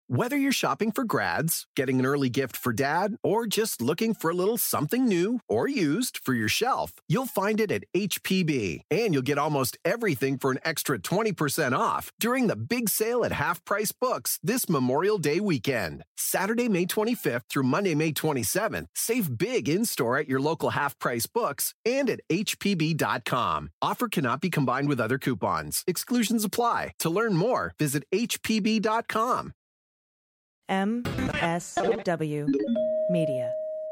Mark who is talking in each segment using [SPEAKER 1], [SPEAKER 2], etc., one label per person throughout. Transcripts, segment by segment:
[SPEAKER 1] Whether you're shopping for grads, getting an early gift for dad, or just looking for a little something new or used for your shelf, you'll find it at HPB. And you'll get almost everything for an extra 20% off during the big sale at Half Price Books this Memorial Day weekend. Saturday, May 25th through Monday, May 27th. Save big in-store at your local Half Price Books and at hpb.com. Offer cannot be combined with other coupons. Exclusions apply. To learn more, visit hpb.com.
[SPEAKER 2] MSW Media.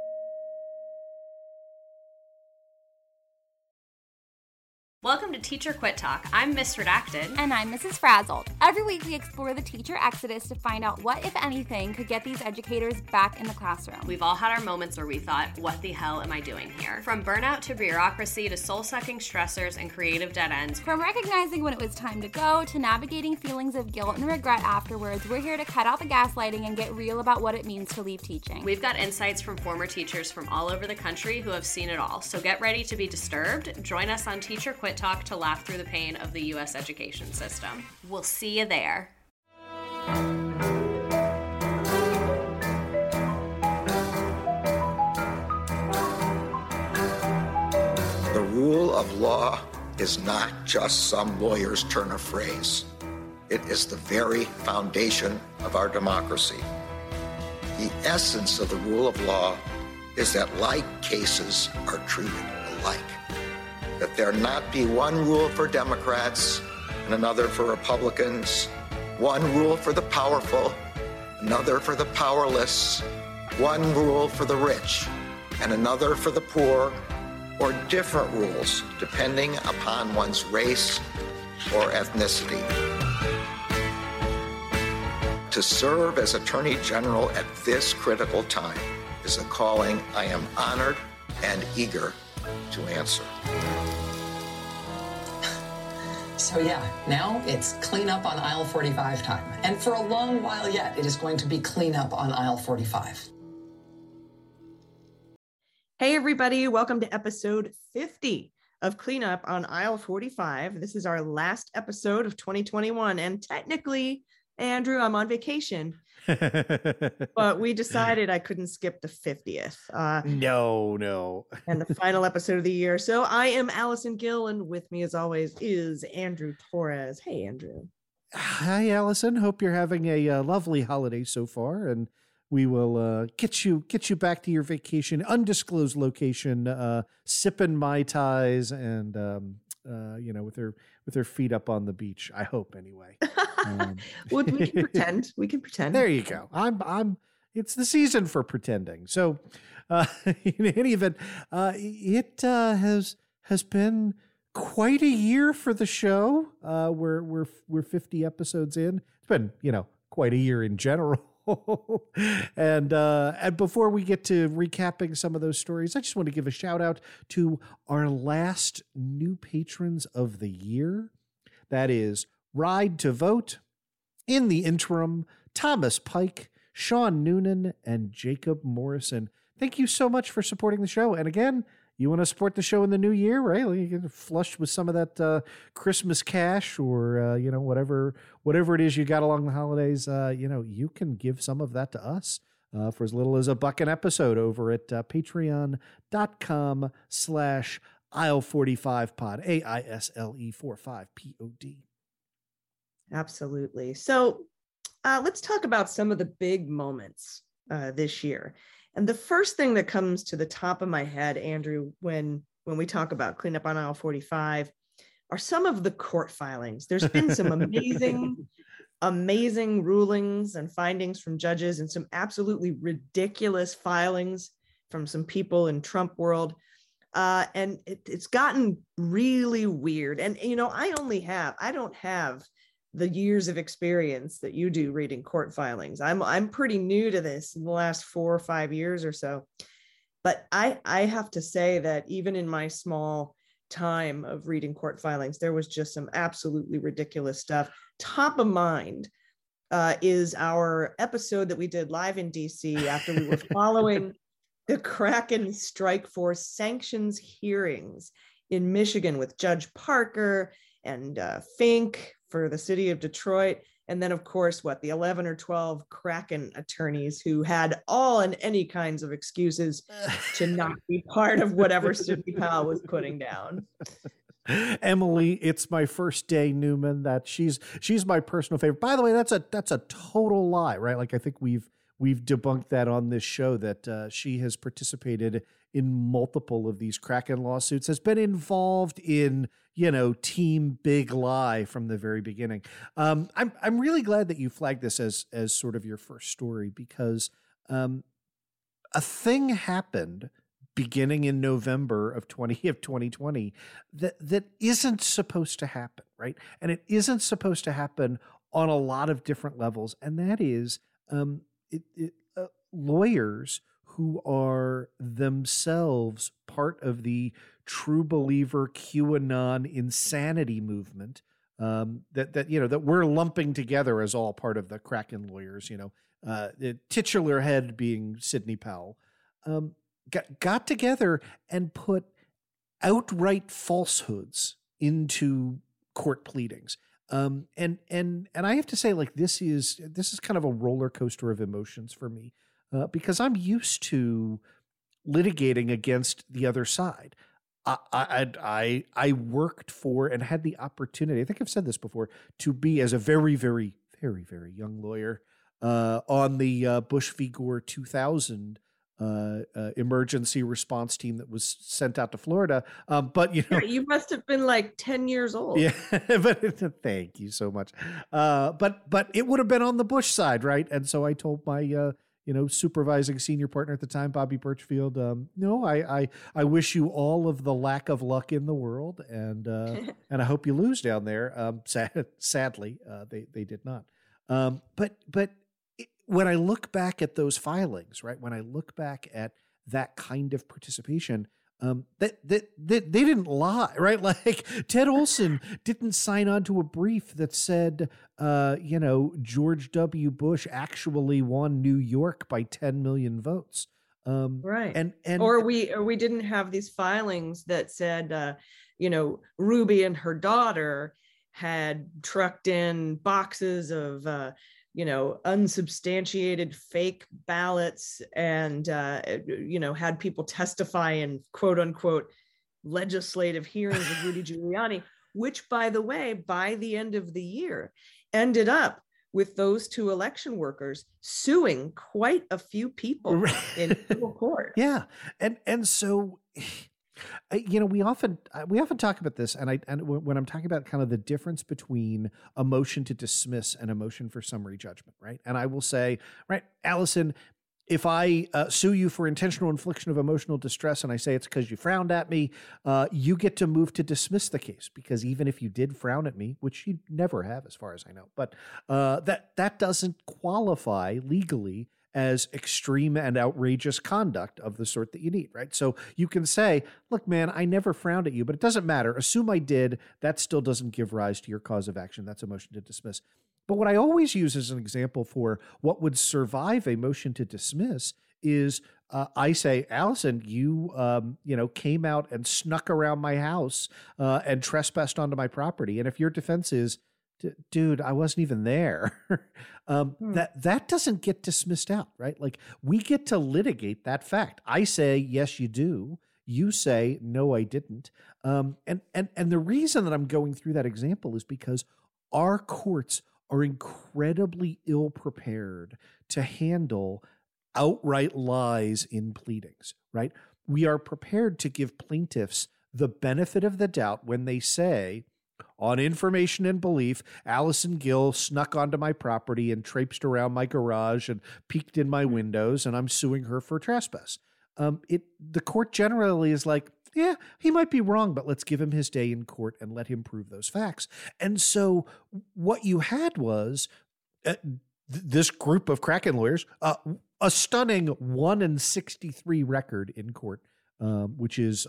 [SPEAKER 3] Welcome to Teacher Quit Talk. I'm Miss Redacted.
[SPEAKER 4] And I'm Mrs. Frazzled. Every week we explore the teacher exodus to find out what, if anything, could get these educators back in the classroom.
[SPEAKER 3] We've all had our moments where we thought, what the hell am I doing here? From burnout to bureaucracy to soul-sucking stressors and creative dead ends.
[SPEAKER 4] From recognizing when it was time to go to navigating feelings of guilt and regret afterwards, we're here to cut out the gaslighting and get real about what it means to leave teaching.
[SPEAKER 3] We've got insights from former teachers from all over the country who have seen it all. So get ready to be disturbed. Join us on Teacher Quit Talk to laugh through the pain of the U.S. education system. We'll see you there.
[SPEAKER 5] The rule of law is not just some lawyer's turn of phrase. It is the very foundation of our democracy. The essence of the rule of law is that like cases are treated alike. That there not be one rule for Democrats and another for Republicans, one rule for the powerful, another for the powerless, one rule for the rich and another for the poor, or different rules depending upon one's race or ethnicity. To serve as Attorney General at this critical time is a calling I am honored and eager to answer.
[SPEAKER 6] So yeah, now it's clean up on aisle 45 time. And for a long while yet, it is going to be clean up on aisle 45.
[SPEAKER 2] Hey, everybody. Welcome to episode 50 of Cleanup on Aisle 45. This is our last episode of 2021. And technically, Andrew, I'm on vacation. But we decided I couldn't skip the 50th.
[SPEAKER 7] No.
[SPEAKER 2] And the final episode of the year. So I am Allison Gill, and with me as always is Andrew Torres. Hey, Andrew.
[SPEAKER 7] Hi, Allison. Hope you're having a lovely holiday so far, and we will get you back to your vacation, undisclosed location, sipping Mai Tais and with her feet up on the beach. I hope anyway.
[SPEAKER 2] Well, we can pretend. We can pretend.
[SPEAKER 7] There you go. I'm. It's the season for pretending. So, in any event, it has been quite a year for the show. We're 50 episodes in. It's been quite a year in general. And before we get to recapping some of those stories, I just want to give a shout out to our last new patrons of the year. That is Ride to Vote, In the Interim, Thomas Pike, Sean Noonan, and Jacob Morrison. Thank you so much for supporting the show. And again, you want to support the show in the new year, right? You get flushed with some of that Christmas cash or, whatever it is you got along the holidays. You can give some of that to us for as little as $1 an episode over at patreon.com/aisle45pod, AISLE45POD.
[SPEAKER 2] Absolutely. So let's talk about some of the big moments this year. And the first thing that comes to the top of my head, Andrew, when we talk about Cleanup on Aisle 45, are some of the court filings. There's been some amazing rulings and findings from judges and some absolutely ridiculous filings from some people in Trump world. And it's gotten really weird. And, I don't have the years of experience that you do reading court filings. I'm pretty new to this in the last 4 or 5 years or so. But I have to say that even in my small time of reading court filings, there was just some absolutely ridiculous stuff. Top of mind is our episode that we did live in DC after we were following the Kraken Strike Force sanctions hearings in Michigan with Judge Parker and Fink for the city of Detroit. And then, of course, the 11 or 12 Kraken attorneys who had all and any kinds of excuses to not be part of whatever Sidney Powell was putting down.
[SPEAKER 7] Emily, it's my first day, Newman. That she's my personal favorite. By the way, that's a total lie, right? Like I think we've debunked that on this show, that she has participated in multiple of these Kraken lawsuits, has been involved in, Team Big Lie from the very beginning. I'm really glad that you flagged this as sort of your first story, because a thing happened beginning in November of 2020 that isn't supposed to happen, right? And it isn't supposed to happen on a lot of different levels, and that is lawyers who are themselves part of the true believer QAnon insanity movement, that we're lumping together as all part of the Kraken lawyers. The titular head being Sidney Powell, got together and put outright falsehoods into court pleadings. And I have to say, like, this is kind of a roller coaster of emotions for me, because I'm used to litigating against the other side. I worked for and had the opportunity, I think I've said this before, to be, as a very, very, very, very young lawyer, on the Bush v. Gore 2000 emergency response team that was sent out to Florida. But
[SPEAKER 2] you must have been like 10 years old.
[SPEAKER 7] Yeah, but thank you so much. But it would have been on the Bush side, right? And so I told my supervising senior partner at the time, Bobby Birchfield, no, I wish you all of the lack of luck in the world, and I hope you lose down there. Sadly, they did not. But when I look back at those filings, right, when I look back at that kind of participation, that they didn't lie, right? Like Ted Olson didn't sign on to a brief that said, George W. Bush actually won New York by 10 million votes.
[SPEAKER 2] Right.
[SPEAKER 7] And
[SPEAKER 2] or we didn't have these filings that said, Ruby and her daughter had trucked in boxes of, unsubstantiated fake ballots and, had people testify in quote unquote legislative hearings of Rudy Giuliani, which, by the way, by the end of the year, ended up with those two election workers suing quite a few people in civil court.
[SPEAKER 7] Yeah. And so, we often talk about this, and when I'm talking about kind of the difference between a motion to dismiss and a motion for summary judgment, right? And I will say, right, Allison, if I sue you for intentional infliction of emotional distress and I say it's because you frowned at me, you get to move to dismiss the case, because even if you did frown at me, which you never have as far as I know, but that doesn't qualify legally as extreme and outrageous conduct of the sort that you need, right? So you can say, look, man, I never frowned at you, but it doesn't matter. Assume I did. That still doesn't give rise to your cause of action. That's a motion to dismiss. But what I always use as an example for what would survive a motion to dismiss is I say, Allison, you came out and snuck around my house and trespassed onto my property. And if your defense is, dude, I wasn't even there, that doesn't get dismissed out, right? Like, we get to litigate that fact. I say, yes, you do. You say, no, I didn't. And the reason that I'm going through that example is because our courts are incredibly ill prepared to handle outright lies in pleadings, right? We are prepared to give plaintiffs the benefit of the doubt when they say, on information and belief, Allison Gill snuck onto my property and traipsed around my garage and peeked in my windows, and I'm suing her for trespass. The court generally is like, yeah, he might be wrong, but let's give him his day in court and let him prove those facts. And so what you had was this group of Kraken lawyers, a stunning 1-63 record in court, which is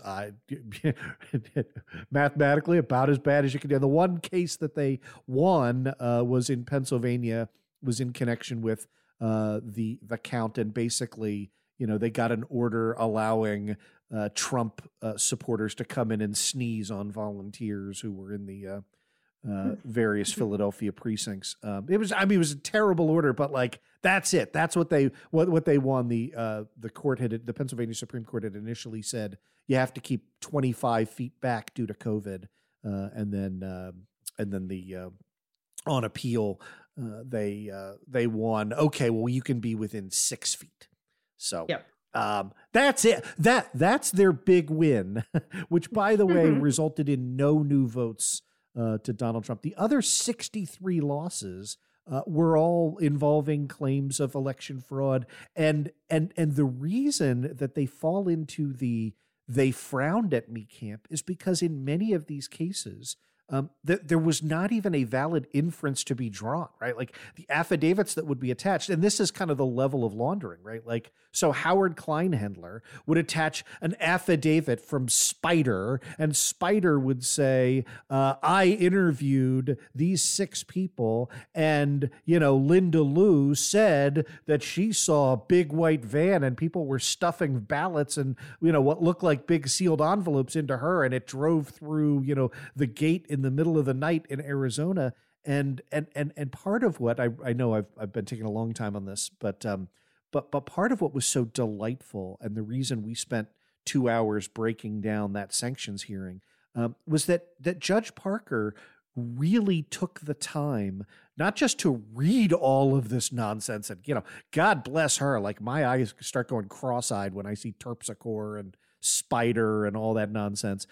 [SPEAKER 7] mathematically about as bad as you can do. The one case that they won was in Pennsylvania, was in connection with the count, and basically, they got an order allowing Trump supporters to come in and sneeze on volunteers who were in the various Philadelphia precincts. It was a terrible order, but like, that's it. That's what they won. The Pennsylvania Supreme Court had initially said you have to keep 25 feet back due to COVID, and then on appeal they won. Okay, well, you can be within 6 feet. So
[SPEAKER 2] yep.
[SPEAKER 7] That's it. That's their big win, which, by the way, resulted in no new votes to Donald Trump. The other 63 losses were all involving claims of election fraud, and the reason that they fall into they frowned at me camp is because in many of these cases, there was not even a valid inference to be drawn, right? Like the affidavits that would be attached, and this is kind of the level of laundering, right? Like, so Howard Kleinhendler would attach an affidavit from Spider, and Spider would say, I interviewed these 6 people, and, Linda Liu said that she saw a big white van and people were stuffing ballots and, what looked like big sealed envelopes into her, and it drove through, the gate in the middle of the night in Arizona. And part of what I know I've been taking a long time on this, but part of what was so delightful, and the reason we spent 2 hours breaking down that sanctions hearing, was that Judge Parker really took the time not just to read all of this nonsense, and God bless her, like my eyes start going cross-eyed when I see Terpsichore and Spider and all that nonsense,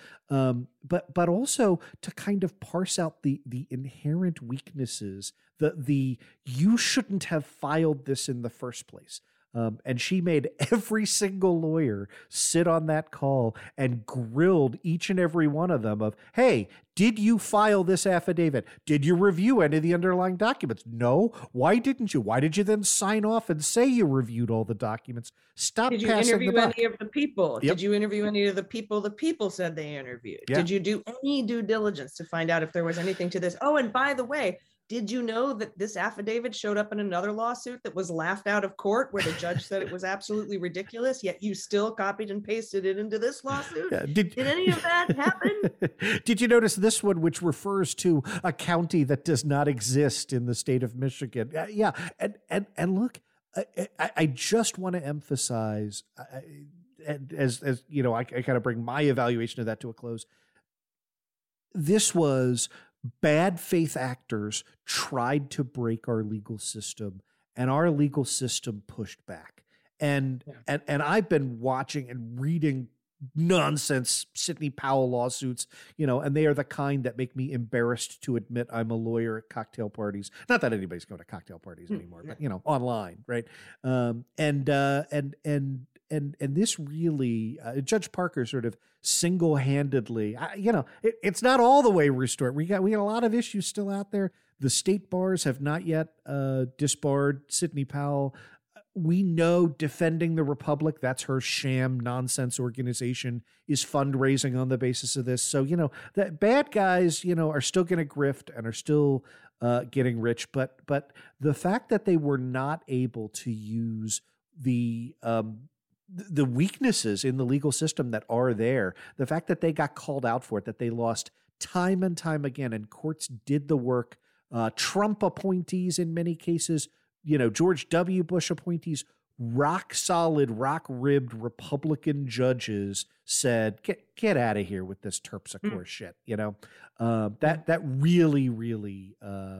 [SPEAKER 7] but also to kind of parse out the inherent weaknesses, the you shouldn't have filed this in the first place. And she made every single lawyer sit on that call and grilled each and every one of them of, hey, did you file this affidavit? Did you review any of the underlying documents? No. Why didn't you? Why did you then sign off and say you reviewed all the documents? Stop passing the buck.
[SPEAKER 2] Did you interview any of the people?
[SPEAKER 7] Yep.
[SPEAKER 2] Did you interview any of the people said they interviewed?
[SPEAKER 7] Yeah.
[SPEAKER 2] Did you do any due diligence to find out if there was anything to this? Oh, and by the way, did you know that this affidavit showed up in another lawsuit that was laughed out of court where the judge said it was absolutely ridiculous, yet you still copied and pasted it into this lawsuit? Yeah. Did any of that happen?
[SPEAKER 7] Did you notice this one, which refers to a county that does not exist in the state of Michigan? Yeah. And look, I just want to emphasize, as I kind of bring my evaluation of that to a close. This was bad faith actors tried to break our legal system, and our legal system pushed back. And I've been watching and reading nonsense Sidney Powell lawsuits, and they are the kind that make me embarrassed to admit I'm a lawyer at cocktail parties. Not that anybody's going to cocktail parties anymore, but online, right? And this really, Judge Parker sort of single-handedly, it's not all the way restored. We got a lot of issues still out there. The state bars have not yet disbarred Sidney Powell. We know Defending the Republic, that's her sham nonsense organization, is fundraising on the basis of this. So, the bad guys, are still going to grift and are still getting rich. But the fact that they were not able to use the weaknesses in the legal system that are there, the fact that they got called out for it, that they lost time and time again, and courts did the work. Trump appointees in many cases, George W. Bush appointees, rock solid, rock ribbed Republican judges said, get out of here with this Terpsichore shit. That really, really,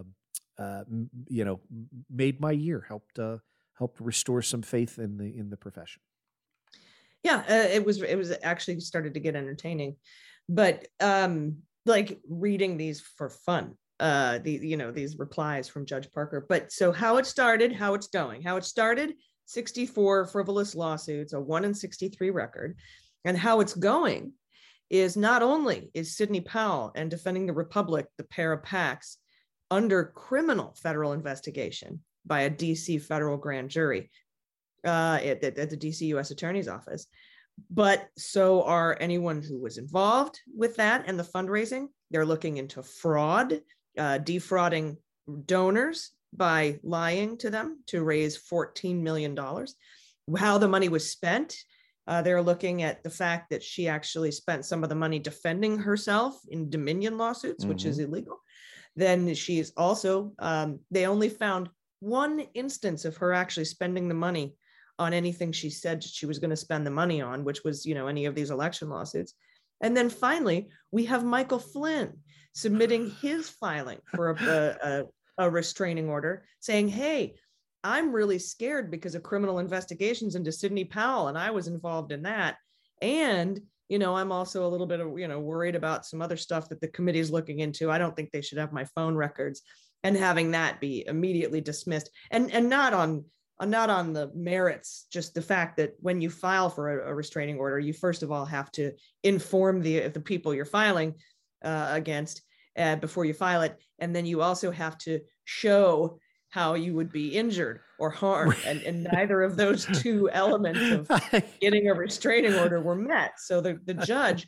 [SPEAKER 7] made my year, helped restore some faith in the profession.
[SPEAKER 2] Yeah, it was actually started to get entertaining, but like reading these for fun, these replies from Judge Parker. But so how it started, how it's going, how it started, 64 frivolous lawsuits, a 1-in-63 record, and how it's going is not only is Sidney Powell and Defending the Republic, the pair of PACs, under criminal federal investigation by a DC federal grand jury at the DC U.S. Attorney's Office, but so are anyone who was involved with that and the fundraising. They're looking into fraud, defrauding donors by lying to them to raise $14 million. How the money was spent, they're looking at the fact that she actually spent some of the money defending herself in Dominion lawsuits, which is illegal. Then she's also, they only found one instance of her actually spending the money on anything she said she was going to spend the money on, which was, any of these election lawsuits. And then finally, we have Michael Flynn submitting his filing for a restraining order saying, hey, I'm really scared because of criminal investigations into Sidney Powell, and I was involved in that. And, I'm also a little bit of, worried about some other stuff that the committee is looking into. I don't think they should have my phone records, and having that be immediately dismissed and not on the merits, just the fact that when you file for a restraining order, you first of all have to inform the people you're filing against before you file it. And then you also have to show how you would be injured or harmed. And neither of those two elements of getting a restraining order were met. So the judge,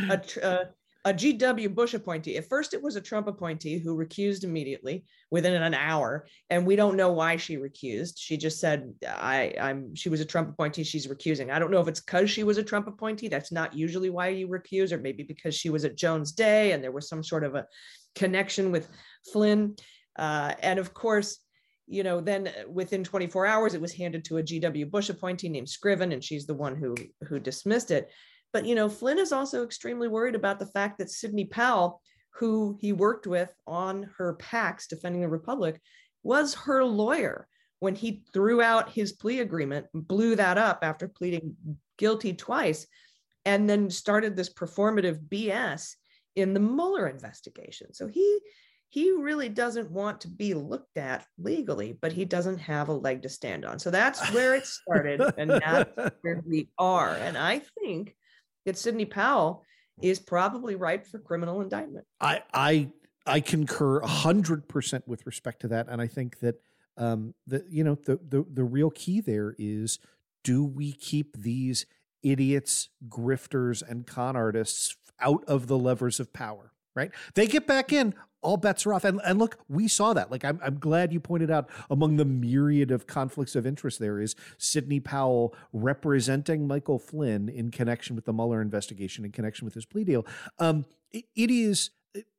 [SPEAKER 2] a G.W. Bush appointee, at first it was a Trump appointee who recused immediately within an hour. And we don't know why she recused. She just said, she was a Trump appointee, she's recusing. I don't know if it's because she was a Trump appointee. That's not usually why you recuse, or maybe because she was at Jones Day and there was some sort of a connection with Flynn. And of course, then within 24 hours, it was handed to a G.W. Bush appointee named Scriven, and she's the one who dismissed it. But, Flynn is also extremely worried about the fact that Sidney Powell, who he worked with on her PACs defending the Republic, was her lawyer when he threw out his plea agreement, blew that up after pleading guilty twice, and then started this performative BS in the Mueller investigation. So he really doesn't want to be looked at legally, but he doesn't have a leg to stand on. So that's where it started, and that's where we are. And I think that Sidney Powell is probably ripe for criminal indictment.
[SPEAKER 7] I concur 100% with respect to that, and I think that the real key there is, do we keep these idiots, grifters, and con artists out of the levers of power? Right? They get back in, all bets are off. And look, we saw that. Like, I'm glad you pointed out, among the myriad of conflicts of interest there is Sidney Powell representing Michael Flynn in connection with the Mueller investigation, in connection with his plea deal. It is,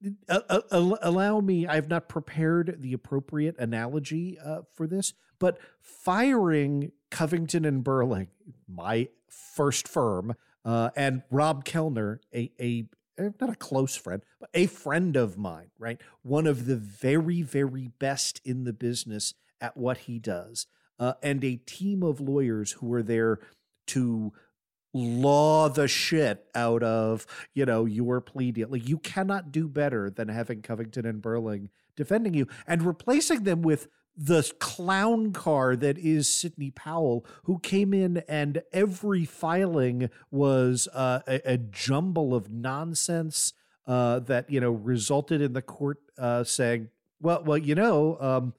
[SPEAKER 7] allow me, I have not prepared the appropriate analogy for this, but firing Covington and Burling, my first firm, and Rob Kellner, a not a close friend, but a friend of mine, right? One of the very, very best in the business at what he does, and a team of lawyers who are there to law the shit out of, your plea deal. Like, you cannot do better than having Covington and Burling defending you and replacing them with the clown car that is Sidney Powell, who came in and every filing was a jumble of nonsense that, resulted in the court saying, you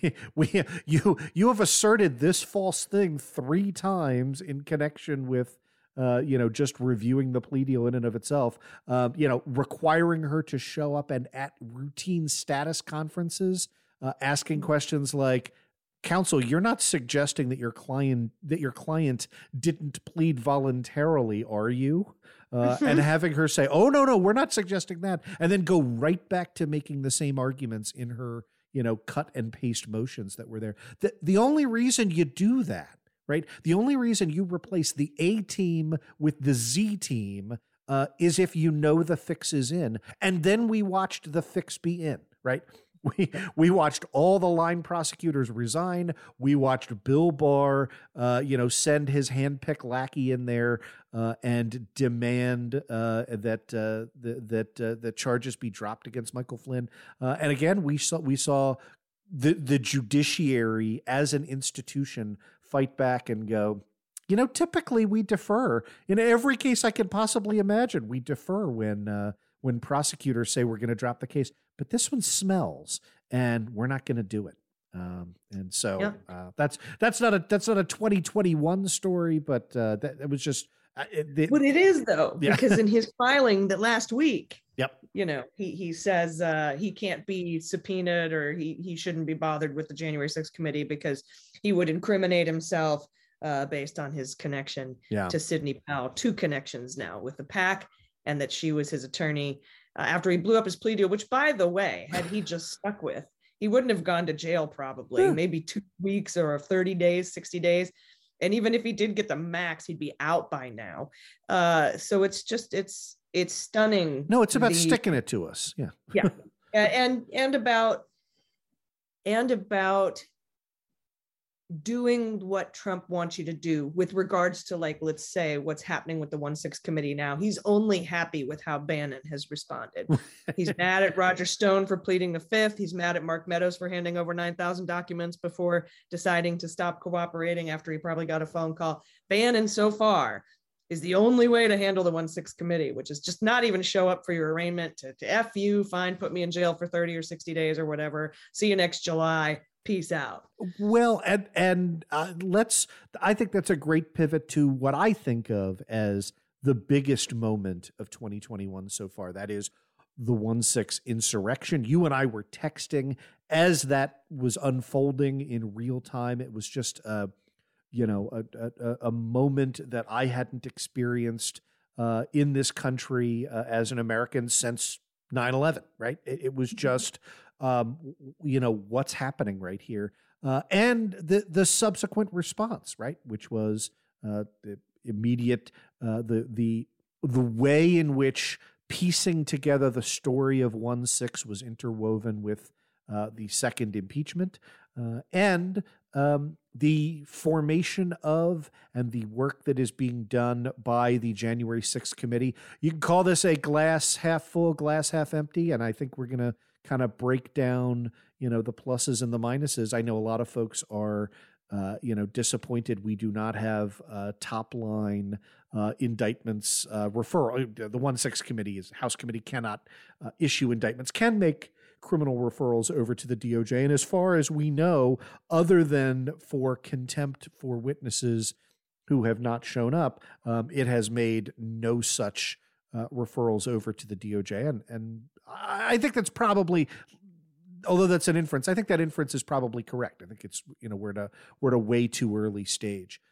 [SPEAKER 7] have asserted this false thing 3 times in connection with, just reviewing the plea deal in and of itself, requiring her to show up and at routine status conferences, asking questions like, counsel, you're not suggesting that your client didn't plead voluntarily, are you? And having her say, oh, no, we're not suggesting that. And then go right back to making the same arguments in her, cut and paste motions that were there. The only reason you do that, right? The only reason you replace the A team with the Z team is if the fix is in. And then we watched the fix be in, right? We watched all the line prosecutors resign. We watched Bill Barr, send his handpicked lackey in there and demand that the charges be dropped against Michael Flynn. And again, we saw the judiciary as an institution fight back and go, typically we defer. In every case I could possibly imagine, we defer when prosecutors say we're going to drop the case. But this one smells, and we're not going to do it. And so that's not a 2021 story, but it was just.
[SPEAKER 2] But it is though, because in his filing that last week,
[SPEAKER 7] yep,
[SPEAKER 2] he says he can't be subpoenaed, or he shouldn't be bothered with the January 6th committee because he would incriminate himself based on his connection to Sidney Powell. 2 connections now with the PAC, and that she was his attorney after he blew up his plea deal, which, by the way, had he just stuck with, he wouldn't have gone to jail probably, maybe 2 weeks or 30 days, 60 days. And even if he did get the max, he'd be out by now. So it's just, it's stunning.
[SPEAKER 7] No, it's about sticking it to us. Yeah.
[SPEAKER 2] Yeah. and about doing what Trump wants you to do with regards to, like, let's say what's happening with the 1-6 committee now. He's only happy with how Bannon has responded. He's mad at Roger Stone for pleading the fifth. He's mad at Mark Meadows for handing over 9,000 documents before deciding to stop cooperating after he probably got a phone call. Bannon so far is the only way to handle the 1-6 committee, which is just not even show up for your arraignment, to F you, fine, put me in jail for 30 or 60 days or whatever. See you next July. Peace out.
[SPEAKER 7] Well, and I think that's a great pivot to what I think of as the biggest moment of 2021 so far. That is the 1-6 insurrection. You and I were texting as that was unfolding in real time. It was just a moment that I hadn't experienced in this country as an American since 9/11, right? It was just, what's happening right here. And the subsequent response, right? Which was the immediate, the way in which piecing together the story of 1-6 was interwoven with the second impeachment, and the formation of and the work that is being done by the January 6th committee. You can call this a glass half full, glass half empty, and I think we're going to kind of break down, the pluses and the minuses. I know a lot of folks are, disappointed we do not have top line indictments referral. The 1-6 committee House committee cannot issue indictments, can make criminal referrals over to the DOJ. And as far as we know, other than for contempt for witnesses who have not shown up, it has made no such referrals over to the DOJ. And I think that's probably, although that's an inference, I think that inference is probably correct. I think it's, we're at a way too early stage.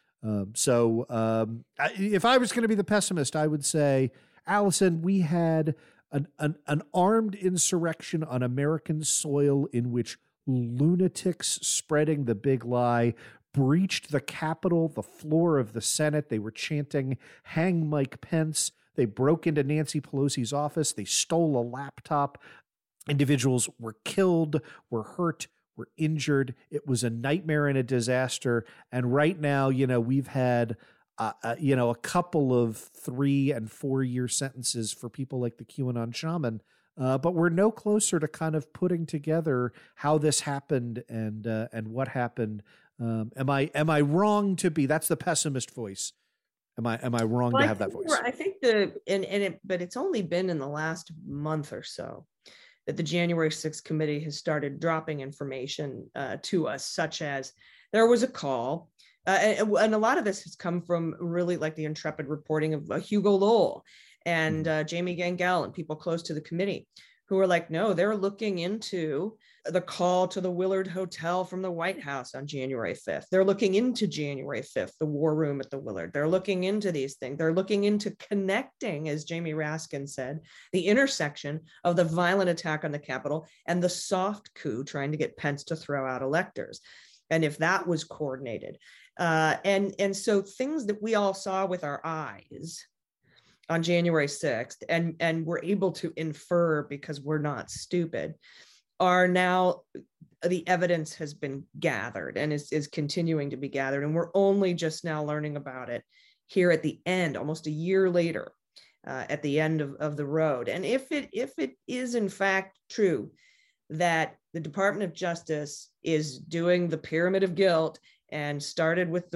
[SPEAKER 7] If I was going to be the pessimist, I would say, Allison, we had an armed insurrection on American soil in which lunatics spreading the big lie breached the Capitol, the floor of the Senate. They were chanting, "Hang Mike Pence." They broke into Nancy Pelosi's office. They stole a laptop. Individuals were killed, were hurt, were injured. It was a nightmare and a disaster. And right now, we've had a couple of 3 and 4 year sentences for people like the QAnon shaman, but we're no closer to kind of putting together how this happened and what happened. Am I wrong to be? That's the pessimist voice. Am I wrong to have that voice?
[SPEAKER 2] I think but it's only been in the last month or so that the January 6th committee has started dropping information to us, such as there was a call. And a lot of this has come from really like the intrepid reporting of Hugo Lowell and Jamie Gangel and people close to the committee who are like, no, they're looking into the call to the Willard Hotel from the White House on January 5th. They're looking into January 5th, the war room at the Willard. They're looking into these things. They're looking into connecting, as Jamie Raskin said, the intersection of the violent attack on the Capitol and the soft coup trying to get Pence to throw out electors. And if that was coordinated. And so things that we all saw with our eyes on January 6th and we're able to infer because we're not stupid are now, the evidence has been gathered and is continuing to be gathered. And we're only just now learning about it here at the end, almost a year later, at the end of the road. And if it is in fact true that the Department of Justice is doing the pyramid of guilt and started with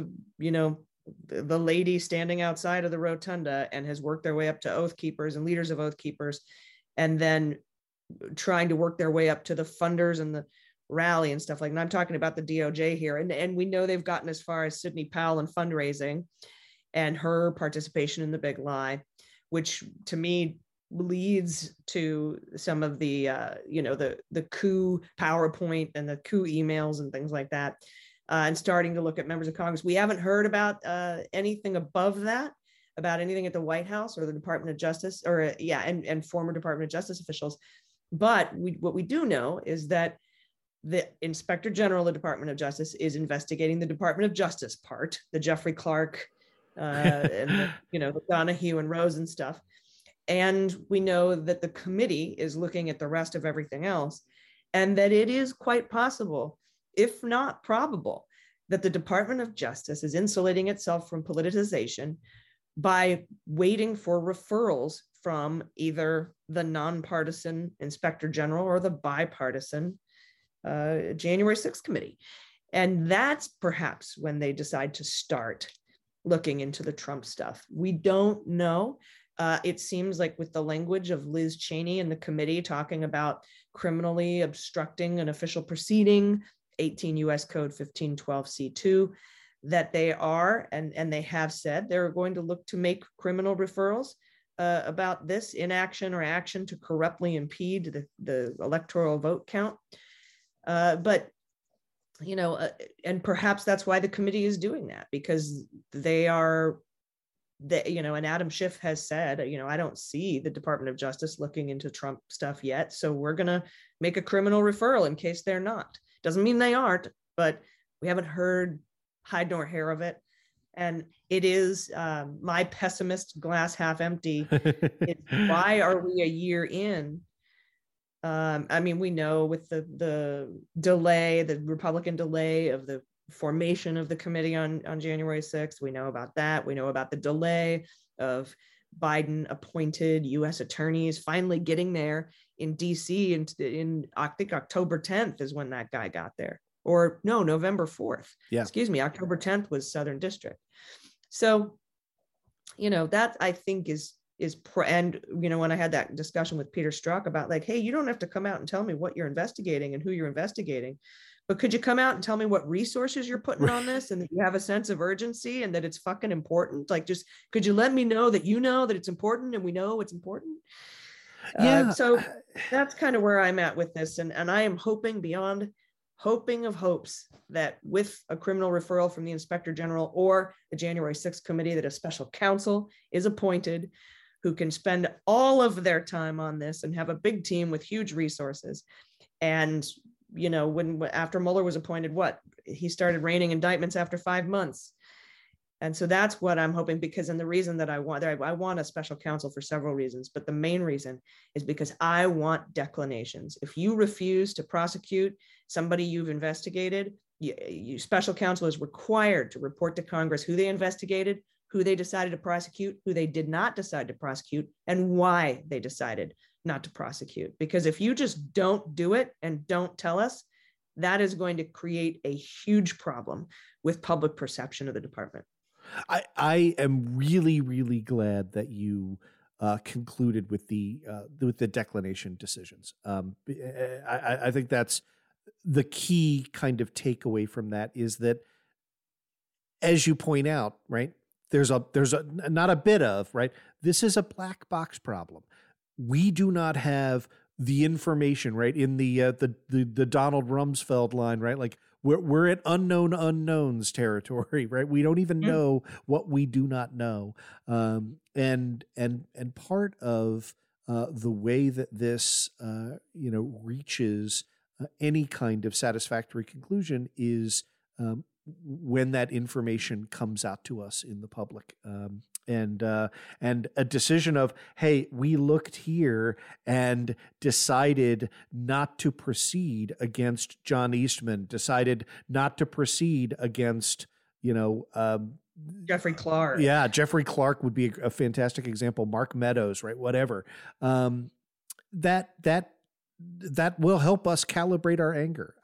[SPEAKER 2] the lady standing outside of the rotunda and has worked their way up to Oath Keepers and leaders of Oath Keepers, and then trying to work their way up to the funders and the rally and stuff like that. And I'm talking about the DOJ here. And we know they've gotten as far as Sidney Powell and fundraising and her participation in the big lie, which to me leads to some of the coup PowerPoint and the coup emails and things like that, and starting to look at members of Congress. We haven't heard about anything above that, about anything at the White House or the Department of Justice, or and former Department of Justice officials. But what we do know is that the Inspector General of the Department of Justice is investigating the Department of Justice part, the Jeffrey Clark, and the Donahue and Rosen stuff. And we know that the committee is looking at the rest of everything else, and that it is quite possible, if not probable, that the Department of Justice is insulating itself from politicization by waiting for referrals from either the nonpartisan Inspector General or the bipartisan January 6th committee. And that's perhaps when they decide to start looking into the Trump stuff. We don't know. It seems like with the language of Liz Cheney and the committee talking about criminally obstructing an official proceeding, 18 U.S. Code 1512C2, that they are, and they have said, they're going to look to make criminal referrals about this inaction or action to corruptly impede the electoral vote count. But and perhaps that's why the committee is doing that, because they are, and Adam Schiff has said, I don't see the Department of Justice looking into Trump stuff yet, so we're going to make a criminal referral in case they're not. Doesn't mean they aren't, but we haven't heard hide nor hair of it. And it is my pessimist glass half empty. Why are we a year in? We know with the delay, the Republican delay of the formation of the committee on January 6th, we know about that. We know about the delay of Biden appointed U.S. attorneys finally getting there in D.C. in I think October 10th is when that guy got there. Or no, November 4th. Yeah. Excuse me, October 10th was Southern District. So, that I think and when I had that discussion with Peter Strzok about like, hey, you don't have to come out and tell me what you're investigating and who you're investigating, but could you come out and tell me what resources you're putting on this and that you have a sense of urgency and that it's fucking important? Like, just could you let me know that that it's important and we know it's important? Yeah. So that's kind of where I'm at with this. And I am hoping beyond hoping of hopes that with a criminal referral from the Inspector General or the January 6th committee, that a special counsel is appointed who can spend all of their time on this and have a big team with huge resources. And, after Mueller was appointed, he started raining indictments after 5 months. And so that's what I'm hoping, because, and the reason that I want a special counsel for several reasons, but the main reason is because I want declinations. If you refuse to prosecute somebody you've investigated, you special counsel is required to report to Congress who they investigated, who they decided to prosecute, who they did not decide to prosecute, and why they decided not to prosecute. Because if you just don't do it and don't tell us, that is going to create a huge problem with public perception of the department.
[SPEAKER 7] I am really, really glad that you concluded with the declination decisions. I think that's the key kind of takeaway from that, is that, as you point out, right, there's not a bit of, right, this is a black box problem. We do not have the information, right, in the Donald Rumsfeld line, right, like we're at unknown unknowns territory, right? We don't even know what we do not know, and part of the way that this reaches any kind of satisfactory conclusion is when that information comes out to us in the public. And a decision of, hey, we looked here and decided not to proceed against John Eastman, decided not to proceed against,
[SPEAKER 2] Jeffrey Clark.
[SPEAKER 7] Yeah, Jeffrey Clark would be a fantastic example. Mark Meadows, right? Whatever. That will help us calibrate our anger.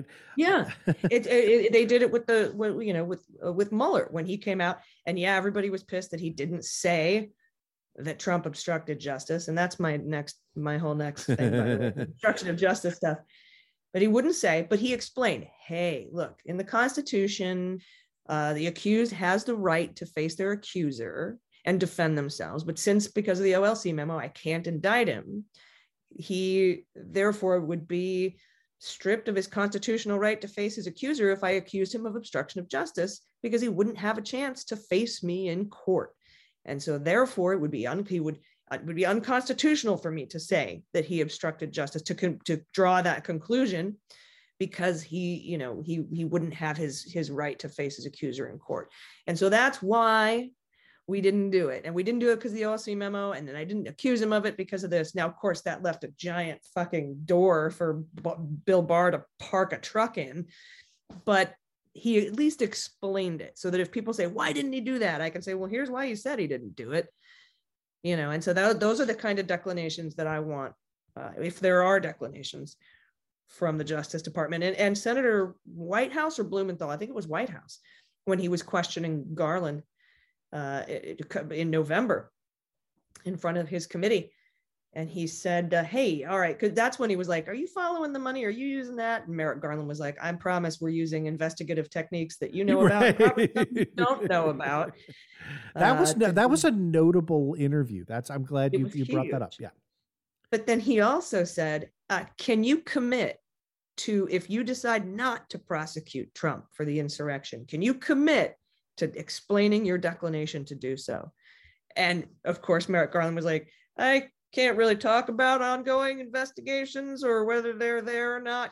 [SPEAKER 2] They did it with Mueller when he came out, and everybody was pissed that he didn't say that Trump obstructed justice, and that's my whole next thing, obstruction of justice stuff. But he wouldn't say, but he explained, hey, look, in the Constitution, the accused has the right to face their accuser and defend themselves, but because of the OLC memo, I can't indict him. He therefore would be stripped of his constitutional right to face his accuser if I accused him of obstruction of justice, because he wouldn't have a chance to face me in court. And so therefore it would be unconstitutional for me to say that he obstructed justice, to draw that conclusion, because he wouldn't have his right to face his accuser in court. And so that's why we didn't do it. And we didn't do it because of the OSC memo. And then I didn't accuse him of it because of this. Now, of course, that left a giant fucking door for Bill Barr to park a truck in. But he at least explained it so that if people say, why didn't he do that? I can say, well, here's why he said he didn't do it. And so those are the kind of declinations that I want, if there are declinations from the Justice Department. And Senator Whitehouse or Blumenthal, I think it was Whitehouse, when he was questioning Garland in November in front of his committee. And he said, hey, all right, because that's when he was like, are you following the money? Are you using that? And Merrick Garland was like, I promise we're using investigative techniques that you know about, probably don't know about.
[SPEAKER 7] That was a notable interview. I'm glad you brought that up. Yeah.
[SPEAKER 2] But then he also said, can you commit to, if you decide not to prosecute Trump for the insurrection, can you commit to explaining your declination to do so? And of course, Merrick Garland was like, I can't really talk about ongoing investigations or whether they're there or not,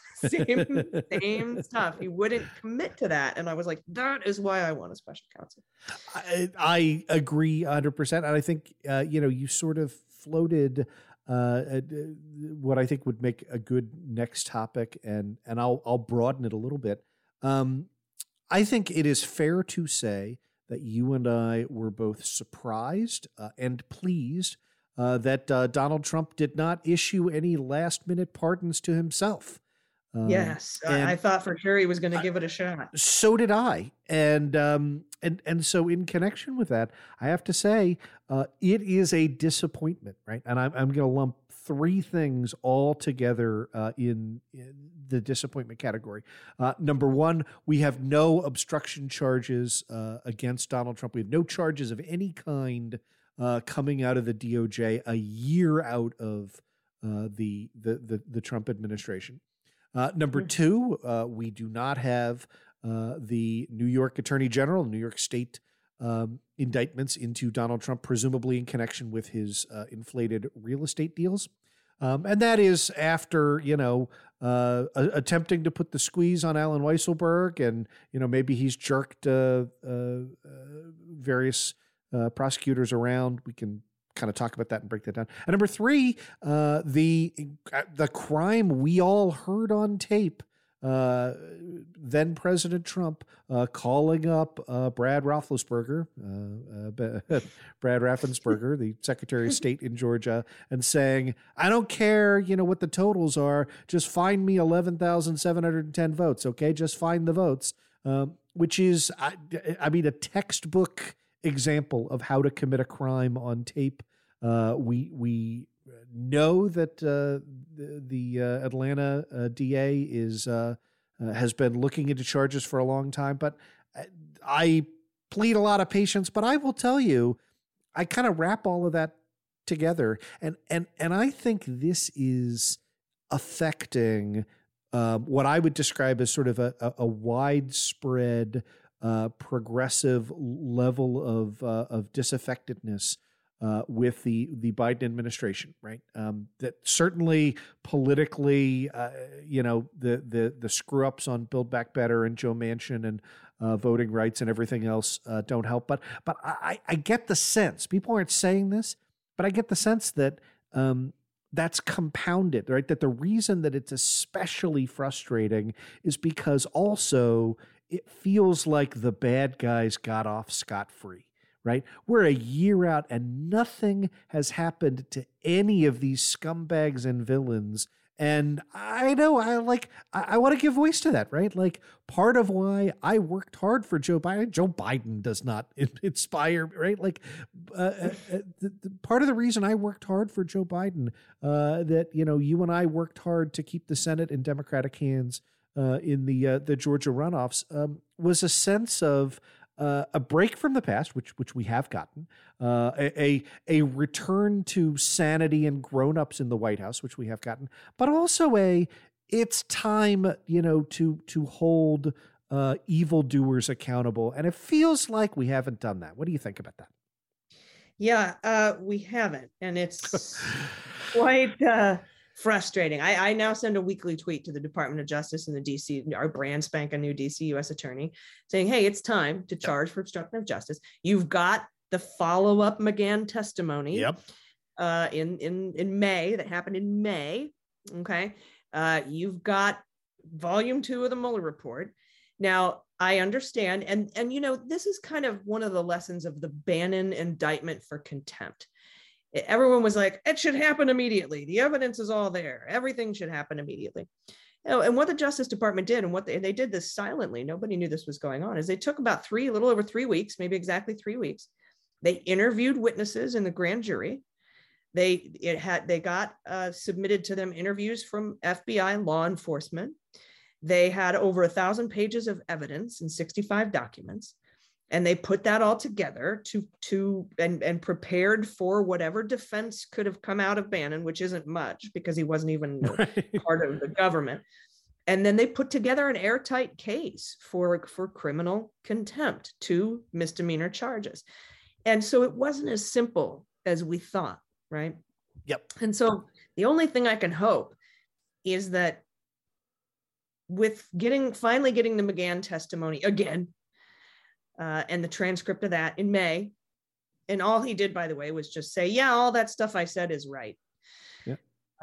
[SPEAKER 2] same stuff. He wouldn't commit to that. And I was like, that is why I want a special counsel.
[SPEAKER 7] I agree 100%. And I think, you sort of floated what I think would make a good next topic, and I'll broaden it a little bit. I think it is fair to say that you and I were both surprised and pleased that Donald Trump did not issue any last-minute pardons to himself.
[SPEAKER 2] Yes, I thought for sure he was going to give it a shot.
[SPEAKER 7] So did I, and so in connection with that, I have to say it is a disappointment, right? And I'm going to lump three things all together in the disappointment category. Number one, we have no obstruction charges against Donald Trump. We have no charges of any kind coming out of the DOJ a year out of the Trump administration. Number two, we do not have the New York Attorney General, New York State indictments into Donald Trump, presumably in connection with his inflated real estate deals. And that is after, attempting to put the squeeze on Alan Weisselberg, and, maybe he's jerked various prosecutors around. We can kind of talk about that and break that down. And number three, the crime we all heard on tape, then President Trump calling up Brad Raffensperger, the Secretary of State in Georgia, and saying, I don't care, what the totals are, just find me 11,710 votes, okay? Just find the votes, which is, a textbook example of how to commit a crime on tape. We know that the Atlanta DA has been looking into charges for a long time, but I plead a lot of patience. But I will tell you, I kind of wrap all of that together, and I think this is affecting what I would describe as sort of a widespread progressive level of disaffectedness with the Biden administration, right? That certainly politically, the screw ups on Build Back Better and Joe Manchin and voting rights and everything else don't help. But I get the sense, people aren't saying this, but I get the sense that that's compounded, right? That the reason that it's especially frustrating is because also it feels like the bad guys got off scot-free, right? We're a year out and nothing has happened to any of these scumbags and villains. And I know I want to give voice to that, right? Like, part of why I worked hard for Joe Biden does not inspire, right? Like, part of the reason I worked hard for Joe Biden, that, you and I worked hard to keep the Senate in Democratic hands in the Georgia runoffs, was a sense of a break from the past, which we have gotten, a return to sanity and grown-ups in the White House, which we have gotten, but also it's time, to hold evildoers accountable. And it feels like we haven't done that. What do you think about that?
[SPEAKER 2] Yeah, we haven't, and it's quite frustrating. I now send a weekly tweet to the Department of Justice and the DC, our brand spanking new DC U.S. attorney, saying, "Hey, it's time to charge for obstruction of justice. You've got the follow-up McGahn testimony, in May that happened in May. Okay, you've got volume 2 of the Mueller report. Now, I understand, and this is kind of one of the lessons of the Bannon indictment for contempt. Everyone was like, it should happen immediately. The evidence is all there. Everything should happen immediately. And what the Justice Department did, and what they did this silently, nobody knew this was going on, is they took about a little over 3 weeks, maybe exactly 3 weeks. They interviewed witnesses in the grand jury. They got submitted to them interviews from FBI and law enforcement. They had over 1,000 pages of evidence and 65 documents. And they put that all together and prepared for whatever defense could have come out of Bannon, which isn't much because he wasn't even part of the government. And then they put together an airtight case for criminal contempt, 2 misdemeanor charges. And so it wasn't as simple as we thought, right?
[SPEAKER 7] Yep.
[SPEAKER 2] And so the only thing I can hope is that with finally getting the McGahn testimony again, and the transcript of that in May. And all he did, by the way, was just say, yeah, all that stuff I said is right.
[SPEAKER 7] Yep.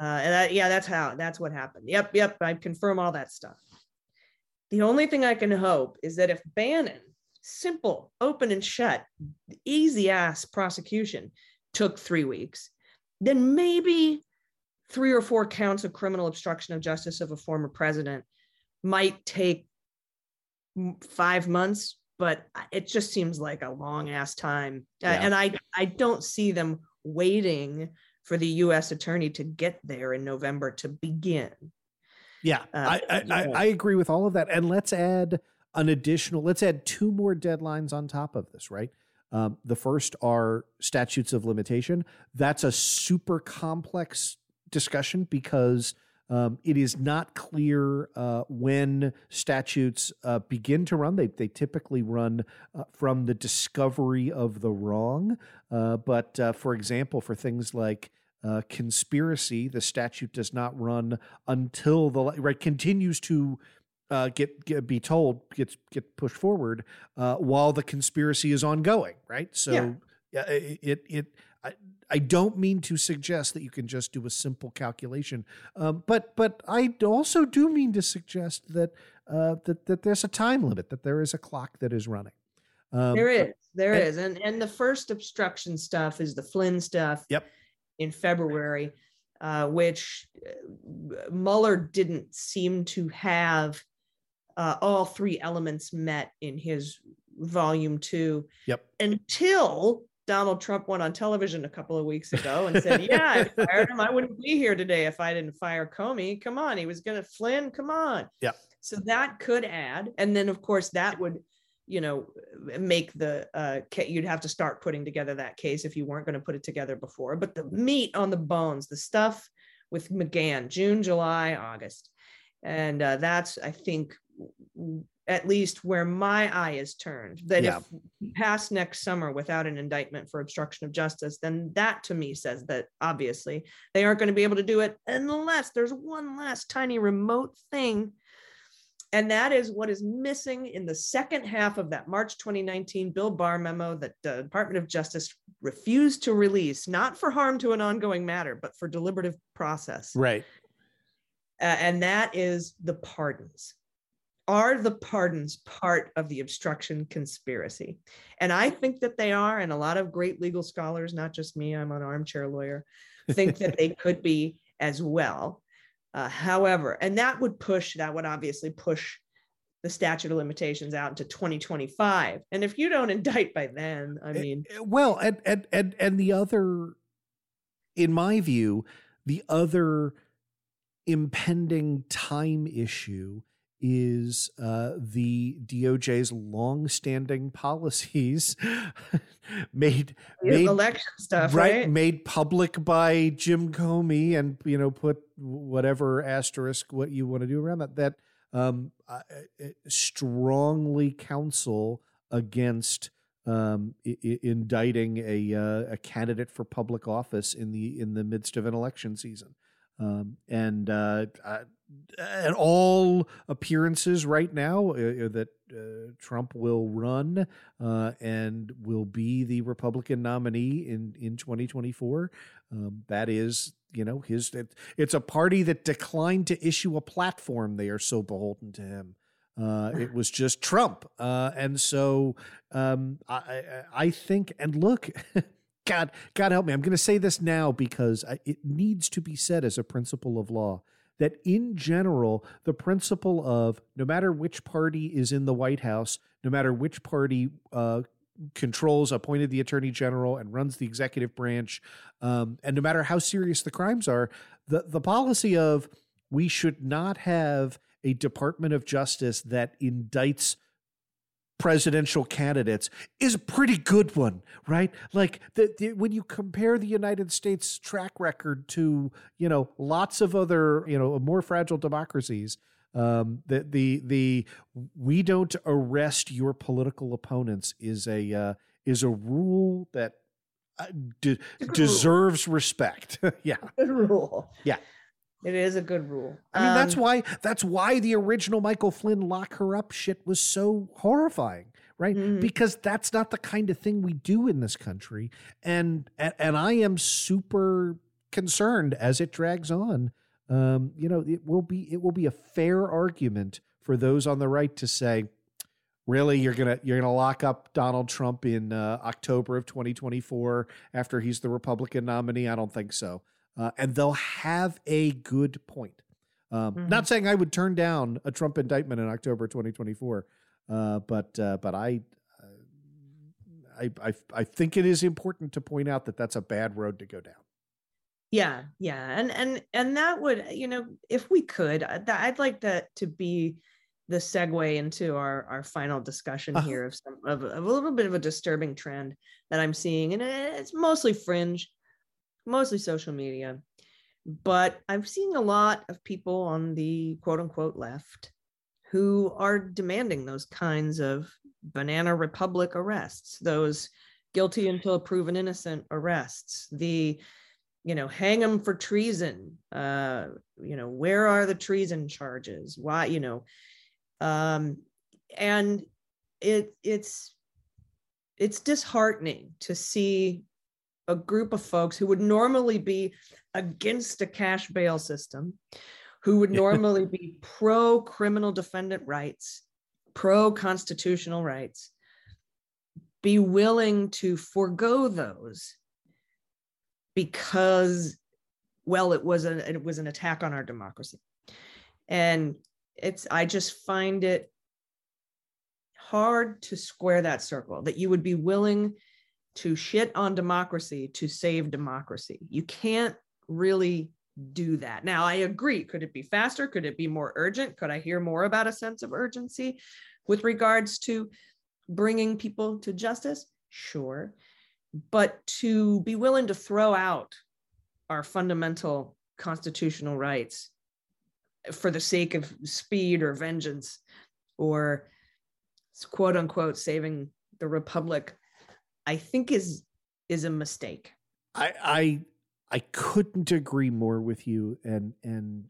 [SPEAKER 2] That's what happened. Yep. I confirm all that stuff. The only thing I can hope is that if Bannon, simple, open and shut, easy ass prosecution took 3 weeks, then maybe 3 or 4 counts of criminal obstruction of justice of a former president might take 5 months. But it just seems like a long ass time. And I don't see them waiting for the U.S. attorney to get there in November to begin.
[SPEAKER 7] Yeah, I agree with all of that. And let's add 2 more deadlines on top of this, right? The first are statutes of limitation. That's a super complex discussion because it is not clear when statutes begin to run. They typically run from the discovery of the wrong. But for example, for things like conspiracy, the statute does not run until continues to get pushed forward while the conspiracy is ongoing, right? So I don't mean to suggest that you can just do a simple calculation, but I also do mean to suggest that that there's a time limit, that there is a clock that is running.
[SPEAKER 2] There is, and the first obstruction stuff is the Flynn stuff.
[SPEAKER 7] Yep.
[SPEAKER 2] In February, which Mueller didn't seem to have all 3 elements met in his volume 2.
[SPEAKER 7] Yep.
[SPEAKER 2] Until Donald Trump went on television a couple of weeks ago and said, yeah, I fired him. I wouldn't be here today if I didn't fire Comey. Come on. He was going to Flynn. Come on.
[SPEAKER 7] Yeah.
[SPEAKER 2] So that could add. And then, of course, that would, make the, you'd have to start putting together that case if you weren't going to put it together before. But the meat on the bones, the stuff with McGahn, June, July, August. And that's, I think, at least where my eye is turned, that if we pass next summer without an indictment for obstruction of justice, then that to me says that obviously they aren't going to be able to do it unless there's one last tiny remote thing. And that is what is missing in the second half of that March 2019 Bill Barr memo that the Department of Justice refused to release, not for harm to an ongoing matter, but for deliberative process.
[SPEAKER 7] Right.
[SPEAKER 2] And that is the pardons. Are the pardons part of the obstruction conspiracy? And I think that they are. And a lot of great legal scholars, not just me, I'm an armchair lawyer, think that they could be as well. However, and that would obviously push the statute of limitations out into 2025. And if you don't indict by then, I mean.
[SPEAKER 7] Well, and the other, in my view, the other impending time issue is the DOJ's longstanding policies made
[SPEAKER 2] election stuff, right?
[SPEAKER 7] Made public by Jim Comey, and put whatever asterisk what you want to do around that strongly counsel against indicting a candidate for public office in the midst of an election season. And all appearances right now that Trump will run and will be the Republican nominee in 2024. That is, it's a party that declined to issue a platform. They are so beholden to him. It was just Trump. And so I think, and look, God help me. I'm going to say this now because it needs to be said as a principle of law that in general, the principle of no matter which party is in the White House, no matter which party appointed the attorney general and runs the executive branch, and no matter how serious the crimes are, the policy of we should not have a Department of Justice that indicts presidential candidates is a pretty good one, right? Like when you compare the United States track record to, lots of other, more fragile democracies, the we don't arrest your political opponents is a rule that deserves respect. Yeah.
[SPEAKER 2] Good rule.
[SPEAKER 7] Yeah.
[SPEAKER 2] It is a good rule.
[SPEAKER 7] I mean, that's why the original Michael Flynn lock her up shit was so horrifying, right? Mm-hmm. Because that's not the kind of thing we do in this country. And I am super concerned as it drags on. It will be a fair argument for those on the right to say, really, you're gonna lock up Donald Trump in October of 2024 after he's the Republican nominee? I don't think so. And they'll have a good point. Not saying I would turn down a Trump indictment in October 2024, but I think it is important to point out that that's a bad road to go down.
[SPEAKER 2] Yeah, and that would, if we could, I'd like that to be the segue into our final discussion here of a little bit of a disturbing trend that I'm seeing, and it's mostly fringe. Mostly social media, but I've seen a lot of people on the quote unquote left who are demanding those kinds of banana republic arrests, those guilty until proven innocent arrests, the, hang them for treason, where are the treason charges? Why, and it's disheartening to see a group of folks who would normally be against a cash bail system, who would normally be pro-criminal defendant rights, pro-constitutional rights, be willing to forego those because, well, it was an attack on our democracy. And I just find it hard to square that circle, that you would be willing to shit on democracy to save democracy. You can't really do that. Now, I agree. Could it be faster? Could it be more urgent? Could I hear more about a sense of urgency with regards to bringing people to justice? Sure. But to be willing to throw out our fundamental constitutional rights for the sake of speed or vengeance or quote unquote saving the republic, I think is a mistake.
[SPEAKER 7] I couldn't agree more with you. And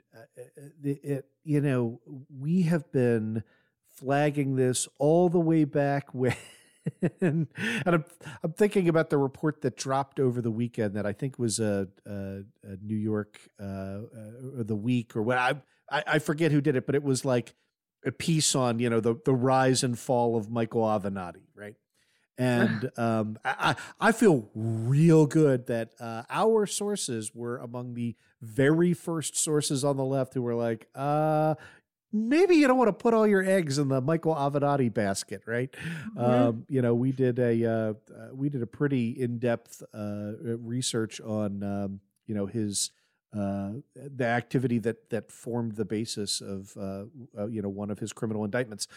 [SPEAKER 7] we have been flagging this all the way back when, and I'm thinking about the report that dropped over the weekend that I think was a New York the Week or what, I forget who did it, but it was like a piece on the rise and fall of Michael Avenatti, right? And I feel real good that our sources were among the very first sources on the left who were like, maybe you don't want to put all your eggs in the Michael Avenatti basket, right? Mm-hmm. We did a pretty in-depth research on his the activity that formed the basis of one of his criminal indictments.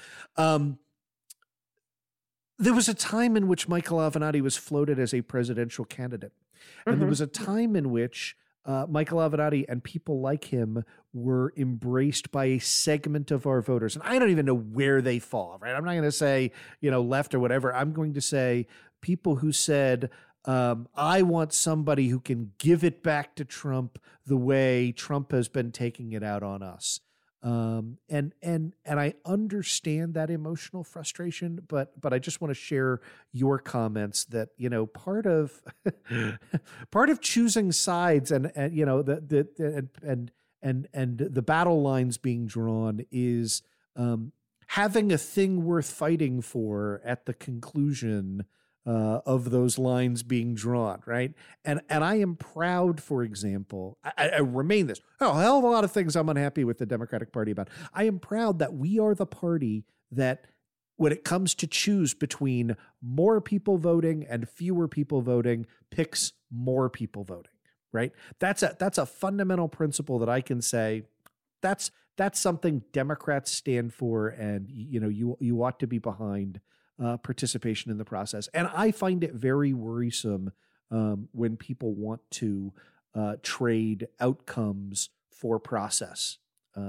[SPEAKER 7] There was a time in which Michael Avenatti was floated as a presidential candidate. And there was a time in which Michael Avenatti and people like him were embraced by a segment of our voters. And I don't even know where they fall, right? I'm not going to say, left or whatever. I'm going to say people who said, I want somebody who can give it back to Trump the way Trump has been taking it out on us. And I understand that emotional frustration, but I just want to share your comments that, part of choosing sides and the battle lines being drawn is, having a thing worth fighting for at the conclusion of those lines being drawn, right? And I am proud, for example, I remain this. Oh, a hell of a lot of things I'm unhappy with the Democratic Party about. I am proud that we are the party that, when it comes to choose between more people voting and fewer people voting, picks more people voting, right? That's a fundamental principle that I can say that's something Democrats stand for, and you ought to be behind participation in the process. And I find it very worrisome when people want to trade outcomes for process.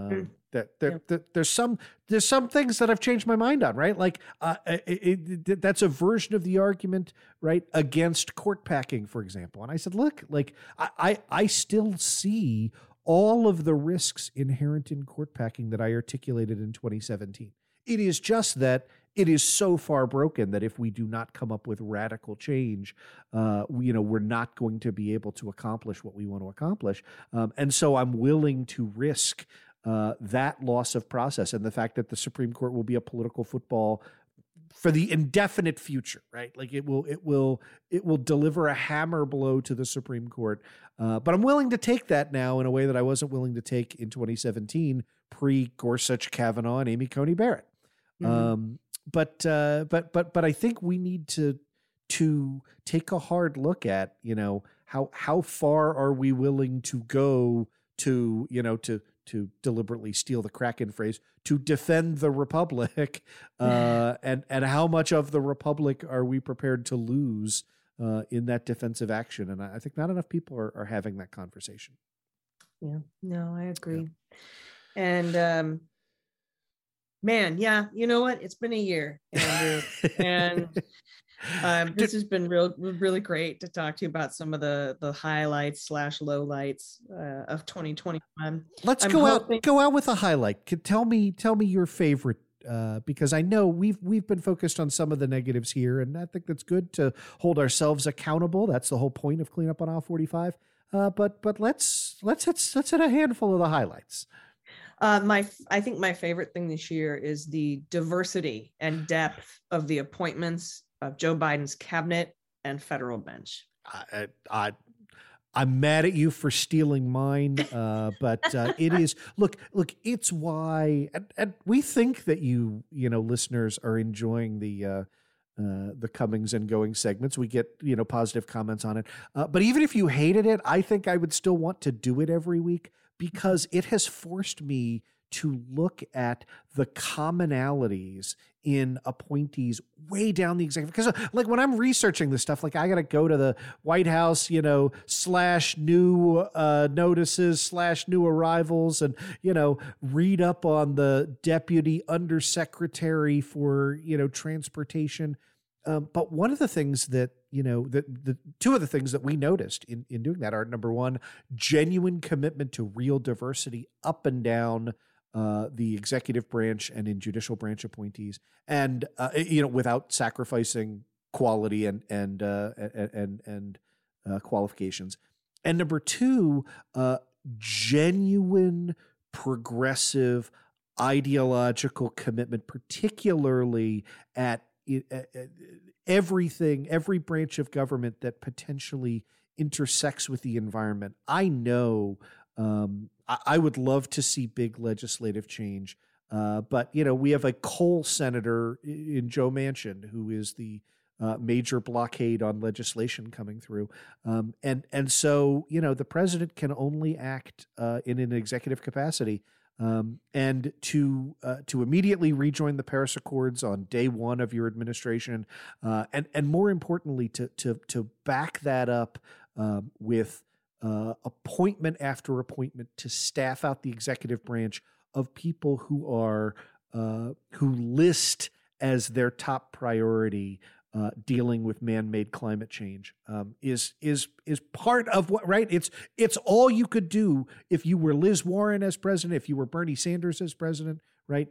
[SPEAKER 7] There's some things that I've changed my mind on, right? Like that's a version of the argument, right, against court packing, for example. And I said, look, like I still see all of the risks inherent in court packing that I articulated in 2017. It is just that it is so far broken that if we do not come up with radical change, we're not going to be able to accomplish what we want to accomplish. And so I'm willing to risk that loss of process and the fact that the Supreme Court will be a political football for the indefinite future, right? Like it will deliver a hammer blow to the Supreme Court. But I'm willing to take that now in a way that I wasn't willing to take in 2017, pre-Gorsuch, Kavanaugh, and Amy Coney Barrett. Mm-hmm. But I think we need to take a hard look at, how far are we willing to go to deliberately steal the Kraken phrase, to defend the Republic, and how much of the Republic are we prepared to lose in that defensive action? And I think not enough people are having that conversation.
[SPEAKER 2] Yeah, no, I agree. Yeah. And man, yeah, you know what? It's been a year, Andrew, and this has been really great to talk to you about some of the highlights / lowlights of 2021.
[SPEAKER 7] Let's go out with a highlight. Tell me your favorite, because I know we've been focused on some of the negatives here, and I think that's good to hold ourselves accountable. That's the whole point of Clean Up on Aisle 45. But let's hit a handful of the highlights.
[SPEAKER 2] I think my favorite thing this year is the diversity and depth of the appointments of Joe Biden's cabinet and federal bench.
[SPEAKER 7] I'm mad at you for stealing mine, but it is look. It's why, and we think that you listeners are enjoying the comings and going segments. We get positive comments on it, but even if you hated it, I think I would still want to do it every week, because it has forced me to look at the commonalities in appointees way down the executive. Because like when I'm researching this stuff, like I got to go to the White House, / new notices / new arrivals, and, read up on the deputy undersecretary for, transportation. But one of the things that, the two of the things that we noticed in doing that are, number one, genuine commitment to real diversity up and down the executive branch and in judicial branch appointees, and without sacrificing quality and qualifications. And number two, genuine progressive ideological commitment, particularly at every branch of government that potentially intersects with the environment. I know I would love to see big legislative change, but we have a coal senator in Joe Manchin who is the major blockade on legislation coming through, and so the president can only act in an executive capacity. And to immediately rejoin the Paris Accords on day one of your administration, and more importantly, to back that up with appointment after appointment to staff out the executive branch of people who are who list as their top priority dealing with man-made climate change is part of what, right? It's all you could do if you were Liz Warren as president, if you were Bernie Sanders as president, right?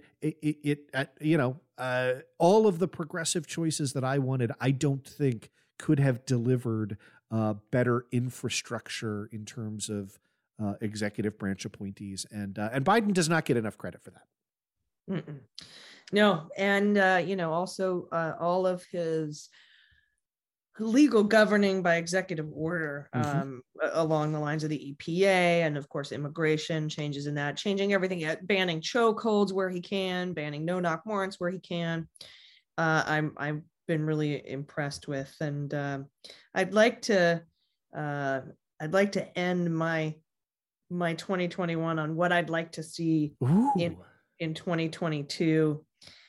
[SPEAKER 7] All of the progressive choices that I wanted, I don't think could have delivered better infrastructure in terms of executive branch appointees, and Biden does not get enough credit for that.
[SPEAKER 2] Mm-mm. No, and also all of his legal governing by executive order along the lines of the EPA, and of course immigration changes in that, changing everything, banning chokeholds where he can, banning no-knock warrants where he can. I've been really impressed with, and I'd like to end my 2021 on what I'd like to see in 2022.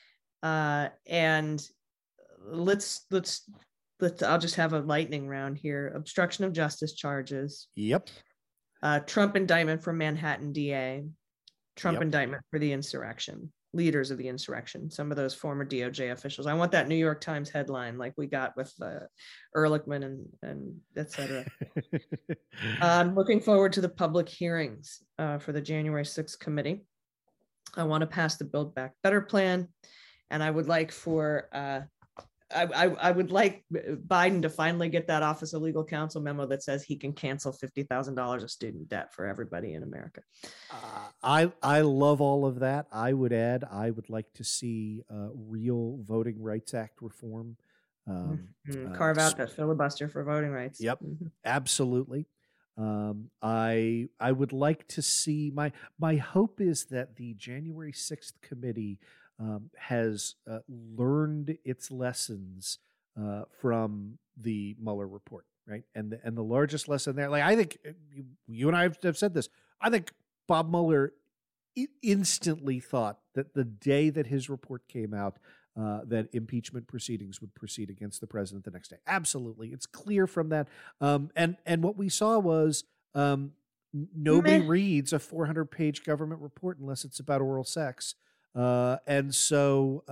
[SPEAKER 2] And let's I'll just have a lightning round here. Obstruction of justice charges.
[SPEAKER 7] Yep.
[SPEAKER 2] Trump indictment for Manhattan DA. Trump indictment for the insurrection, leaders of the insurrection, some of those former DOJ officials. I want that New York Times headline like we got with Ehrlichman and et cetera. I'm looking forward to the public hearings for the January 6th committee. I want to pass the Build Back Better plan. And I would like for I would like Biden to finally get that Office of Legal Counsel memo that says he can cancel $50,000 of student debt for everybody in America.
[SPEAKER 7] I love all of that. I would add, I would like to see real Voting Rights Act reform.
[SPEAKER 2] Carve out that filibuster for voting rights.
[SPEAKER 7] Yep, absolutely. I would like to see, my hope is that the January 6th committee has learned its lessons from the Mueller report, right? And the largest lesson there, like I think you and I have said this, I think Bob Mueller instantly thought that the day that his report came out, that impeachment proceedings would proceed against the president the next day. Absolutely, it's clear from that. And what we saw was nobody reads a 400-page government report unless it's about oral sex. And so,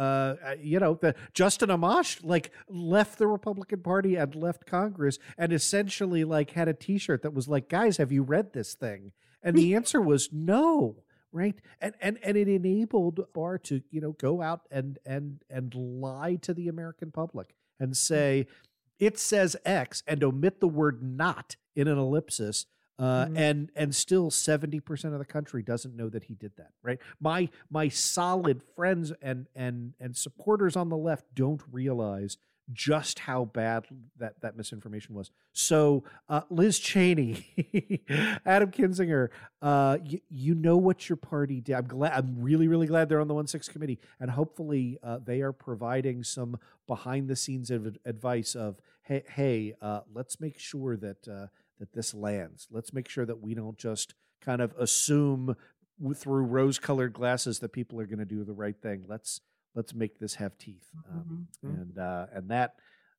[SPEAKER 7] Justin Amash left the Republican Party and left Congress and essentially had a T-shirt that was like, guys, have you read this thing? And the answer was no, right? And it enabled Barr to, go out and lie to the American public and say, it says X and omit the word not in an ellipsis. And still 70% of the country doesn't know that he did that, right? My solid friends and supporters on the left don't realize just how bad that misinformation was. So Liz Cheney, Adam Kinzinger, you know what your party did. I'm really, really glad they're on the 1-6 committee, and hopefully they are providing some behind the scenes advice of, hey, let's make sure that this lands. Let's make sure that we don't just kind of assume through rose-colored glasses that people are going to do the right thing. Let's make this have teeth, and that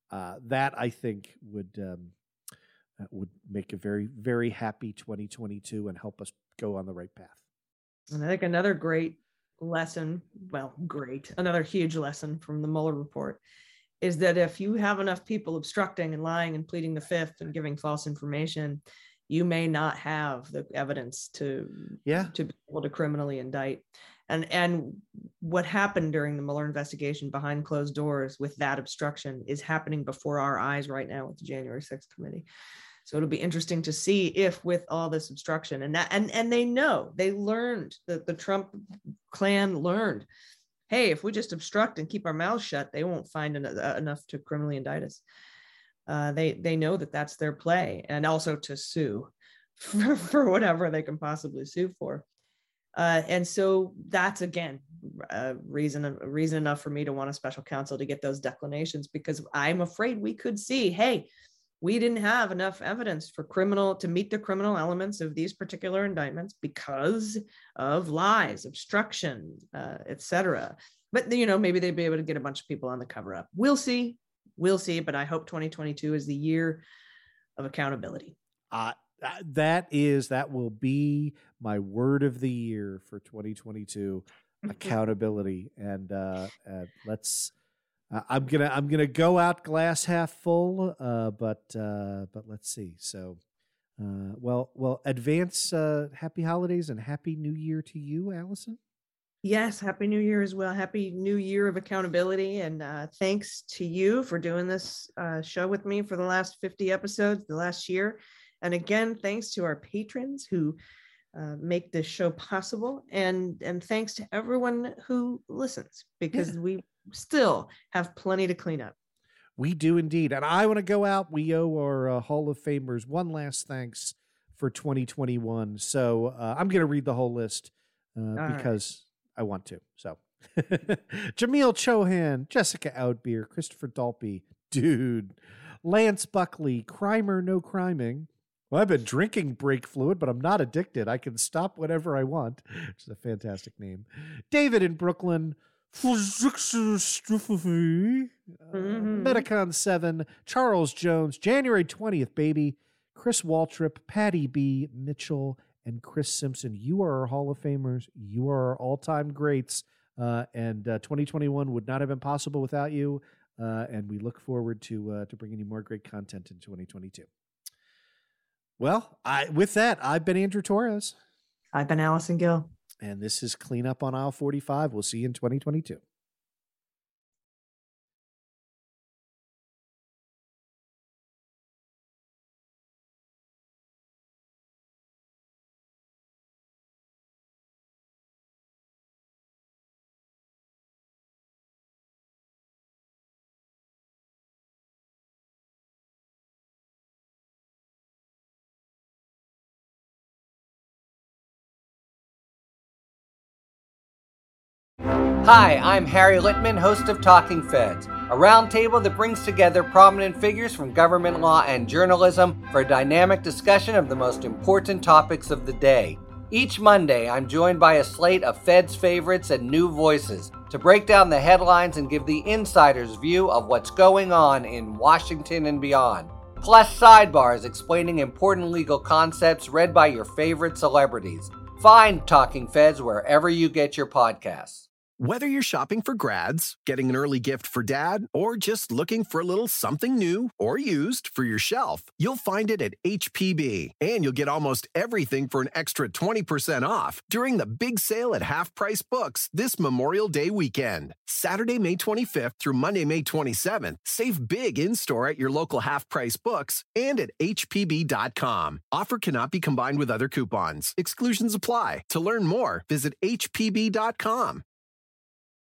[SPEAKER 7] I think would make a very, very happy 2022 and help us go on the right path.
[SPEAKER 2] And I think another great lesson, another huge lesson from the Mueller report is that if you have enough people obstructing and lying and pleading the fifth and giving false information, you may not have the evidence to be able to criminally indict. And what happened during the Mueller investigation behind closed doors with that obstruction is happening before our eyes right now with the January 6th committee. So it'll be interesting to see if with all this obstruction and they learned that the Trump clan learned, hey, if we just obstruct and keep our mouths shut, they won't find enough to criminally indict us. They know that that's their play, and also to sue for whatever they can possibly sue for. And so that's, again, reason enough for me to want a special counsel to get those declinations, because I'm afraid we could see, hey, we didn't have enough evidence to meet the criminal elements of these particular indictments because of lies, obstruction, etc. But, maybe they'd be able to get a bunch of people on the cover up. We'll see. But I hope 2022 is the year of accountability.
[SPEAKER 7] That will be my word of the year for 2022, accountability. And let's. I'm gonna go out glass half full, but let's see. So, well, advance happy holidays and happy New Year to you, Allison.
[SPEAKER 2] Yes, happy New Year as well. Happy New Year of accountability, and thanks to you for doing this show with me for the last 50 episodes, the last year. And again, thanks to our patrons who make this show possible, and thanks to everyone who listens, because we still have plenty to clean up.
[SPEAKER 7] We do indeed. And I want to go out. We owe our Hall of Famers one last thanks for 2021. So I'm going to read the whole list because I want to. So Jameel Chohan, Jessica Outbeer, Christopher Dalpy, dude, Lance Buckley, Crimer No Criming. Well, I've been drinking brake fluid, but I'm not addicted. I can stop whenever I want, which is a fantastic name. David in Brooklyn, Metacon 7, Charles Jones, January 20th, baby, Chris Waltrip, Patty B, Mitchell, and Chris Simpson. You are our Hall of Famers. You are our all-time greats. And 2021 would not have been possible without you. And we look forward to bringing you more great content in 2022. Well, with that, I've been Andrew Torres.
[SPEAKER 2] I've been Allison Gill.
[SPEAKER 7] And this is Cleanup on Aisle 45. We'll see you in 2022.
[SPEAKER 8] Hi, I'm Harry Littman, host of Talking Feds, a roundtable that brings together prominent figures from government law and journalism for a dynamic discussion of the most important topics of the day. Each Monday, I'm joined by a slate of Feds favorites and new voices to break down the headlines and give the insider's view of what's going on in Washington and beyond. Plus sidebars explaining important legal concepts read by your favorite celebrities. Find Talking Feds wherever you get your podcasts.
[SPEAKER 1] Whether you're shopping for grads, getting an early gift for dad, or just looking for a little something new or used for your shelf, you'll find it at HPB. And you'll get almost everything for an extra 20% off during the big sale at Half Price Books this Memorial Day weekend. Saturday, May 25th through Monday, May 27th. Save big in-store at your local Half Price Books and at HPB.com. Offer cannot be combined with other coupons. Exclusions apply. To learn more, visit HPB.com.